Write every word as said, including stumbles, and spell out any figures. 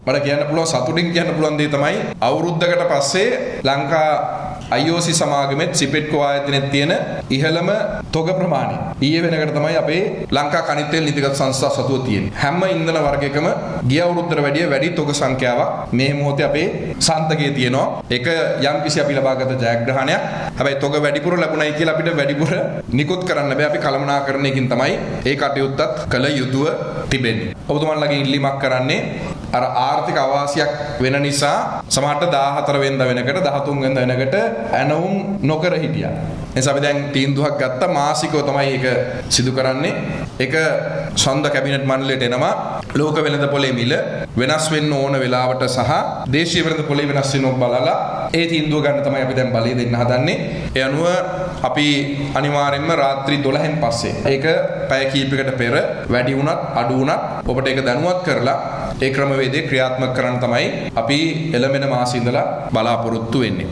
මට කියන්න පුළුවන් සතුටින් කියන්න පුළුවන් දේ තමයි අවුරුද්දකට පස්සේ Lanka I O C සමාගමෙත් Ceypetco ආයතනෙත් තියෙන ඉහළම තොග ප්‍රමාණය. ඊයේ වෙනකට තමයි අපේ ලංකා කනිත් තෙල් නීතිගත සංස්ථා සතුව තියෙන්නේ. හැම ඉන්ධන වර්ගයකම ගිය අවුරුද්දට වැඩිය වැඩි තොග සංඛ්‍යාවක් මේ මොහොතේ අපේ සන්තකයේ තියෙනවා. ඒක යම්කිසි අපි ලබාගත ජයග්‍රහණයක්. හැබැයි තොග වැඩිපුර ලැබුණයි කියලා අපිට වැඩිපුර නිකුත් කරන්න බෑ. අපි කළමනාකරණයකින් තමයි ඒ කටයුත්තත් කළ යුතුව තිබෙන්නේ. ඔබතුමන්ලගේ ඉල්ලීමක් කරන්නේ අර ආර්ථික අවාසියක් වෙන නිසා සමහරට දාහතර වෙනිදා වෙනකට දහතුන් වෙනිදා වෙනකට ඇනවුම් නොකර හිටියා. එනිසා අපි දැන් තීන්දුවක් ගත්ත මාසිකව තමයි ඒක සිදු කරන්නේ. ඒක ඡන්ද කැබිනට් මණ්ඩලයට එනවා. ලෝක වෙළඳ පොලේ මිල වෙනස් වෙන්න ඕන වෙලාවට සහ දේශීය වෙළඳ පොලේ වෙනස් වෙනව බලලා ඒ තීන්දුව ගන්න තමයි අපි දැන් බලය දෙන්න හදන්නේ. ඒ අනුව අපි අනිවාර්යයෙන්ම රාත්‍රී දොළහෙන් පස්සේ ඒක පැය කිහිපයකට පෙර වැඩි වුණත් අඩු වුණත් ඔබට ඒක දැනුවත් කරලා ඒ ක්‍රමවේදය ක්‍රියාත්මක කරන්න තමයි අපි එළඹෙන මාසෙ ඉඳලා බලාපොරොත්තු වෙන්නේ.